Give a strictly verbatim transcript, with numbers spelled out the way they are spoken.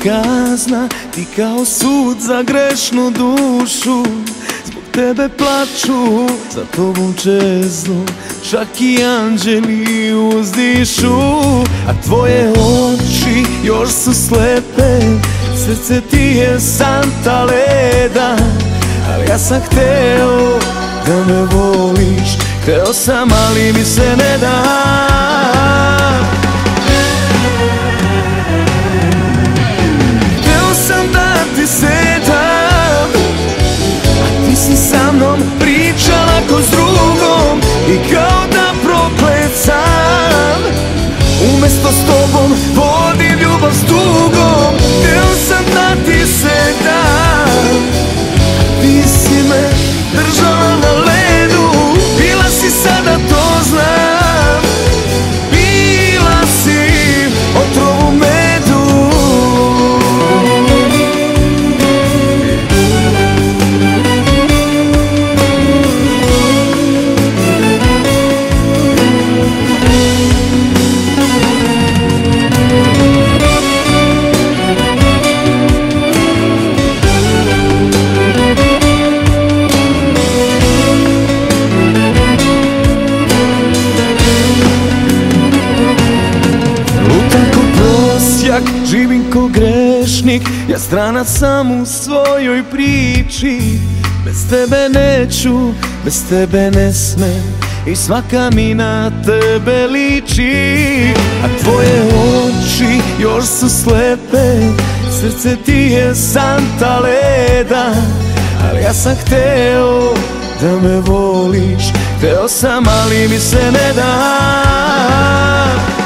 kazna, ti kao sud za grešnu dušu. Zbog tebe plaču, za tobom čeznu, čak i anđeli uzdišu. A tvoje oči još su slepe, srce ti je santa leda. Ali ja sam hteo da me voliš, hteo sam, ali mi se ne da. Hteo sam da ti se dam, a ti si sa mnom pričala ko s drugom. I kao da proklet sam, umesto s tobom vodim ljubav s tugom. Hteo sam da ti se dam, a ti si me držala na ledu. Bila si, sada to znam, bila si otrov u medu. Živim ko grešnik, ja stranac sam u svojoj priči. Bez tebe neću, bez tebe ne smem, i svaka mi na tebe liči. A tvoje oči još su slepe, srce ti je santa leda. Ali ja sam hteo da me voliš, hteo sam, ali mi se ne da.